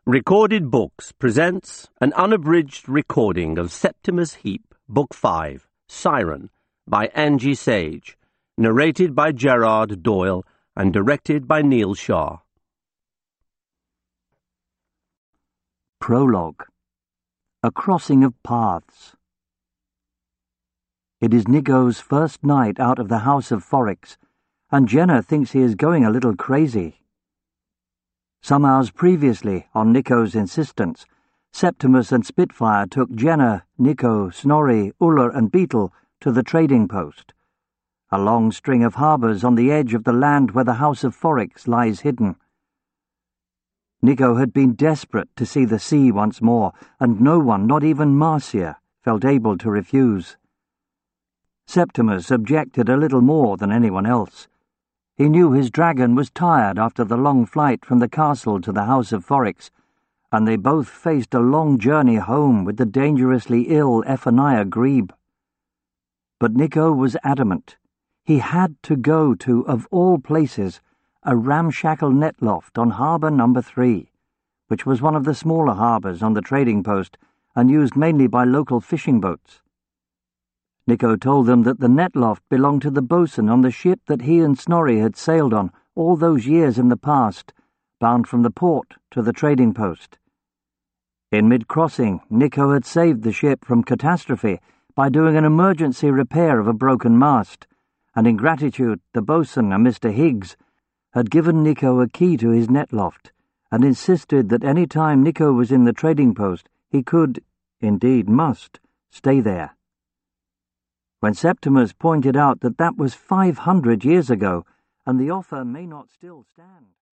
Recorded Books presents an unabridged recording of Septimus Heap, Book 5, Siren, by Angie Sage, narrated by Gerard Doyle and directed by Neil Shaw. Prologue. A Crossing of Paths. It is Nico's first night out of the House of Forrix, and Jenna thinks he is going a little crazy. Some hours previously, on Nico's insistence, Septimus and Spitfire took Jenna, Nico, Snorri, Uller and Beetle to the trading post, a long string of harbours on the edge of the land where the House of Forrix lies hidden. Nico had been desperate to see the sea once more, and no one, not even Marcia, felt able to refuse. Septimus objected a little more than anyone else. He knew his dragon was tired after the long flight from the castle to the House of Forrix, and they both faced a long journey home with the dangerously ill Ephaniah Grebe. But Nico was adamant. He had to go to, of all places, a ramshackle net loft on Harbour No. 3, which was one of the smaller harbours on the trading post and used mainly by local fishing boats. Nico told them that the net loft belonged to the boatswain on the ship that he and Snorri had sailed on all those years in the past, bound from the port to the trading post. In mid-crossing, Nico had saved the ship from catastrophe by doing an emergency repair of a broken mast, and in gratitude the boatswain and Mr. Higgs had given Nico a key to his net loft, and insisted that any time Nico was in the trading post he could, indeed must, stay there. When Septimus pointed out that that was 500 years ago, and the offer may not still stand.